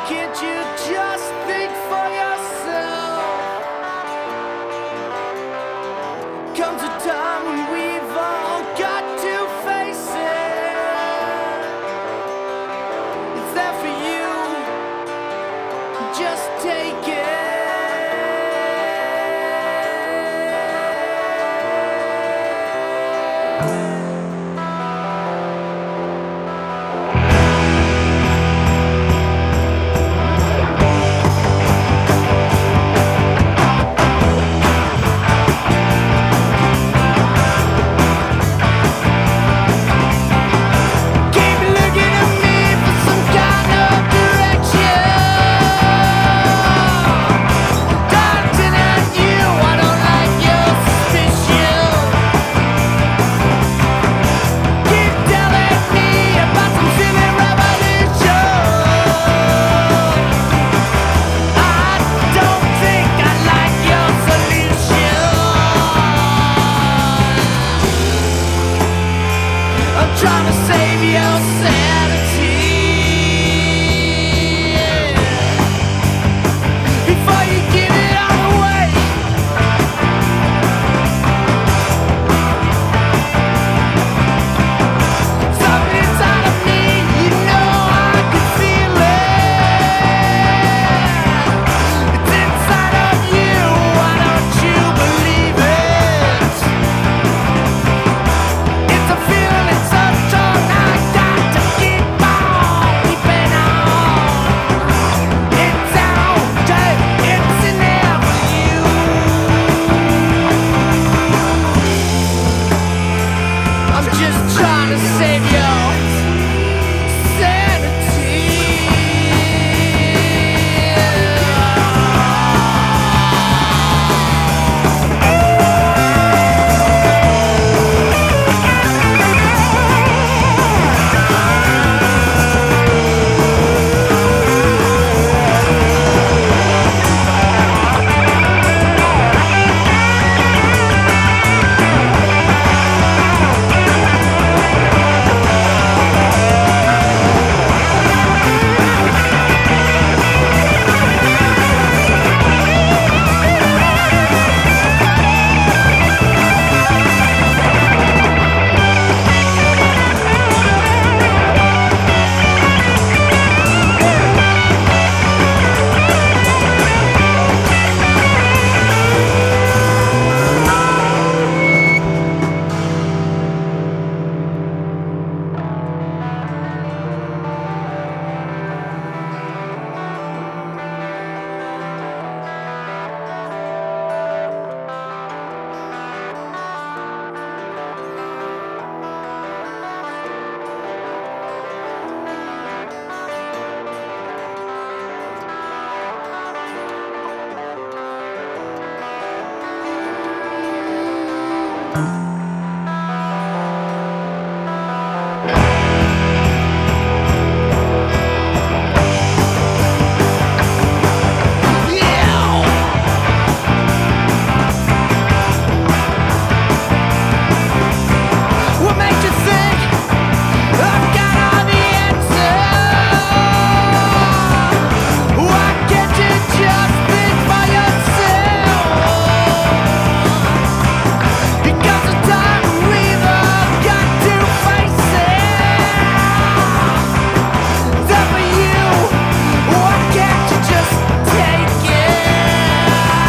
can't you just think for yourself? Comes a time when we've all got to face it. It's there for you, just take it. Trying to save your sanity before you give it all away. Something inside of me, you know I can feel it. It's inside of you, why don't you believe it? It's a feeling, it's a trying to save your sanity.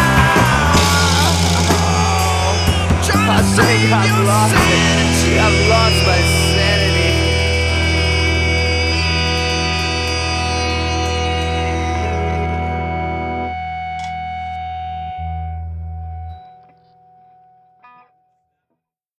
I've lost it.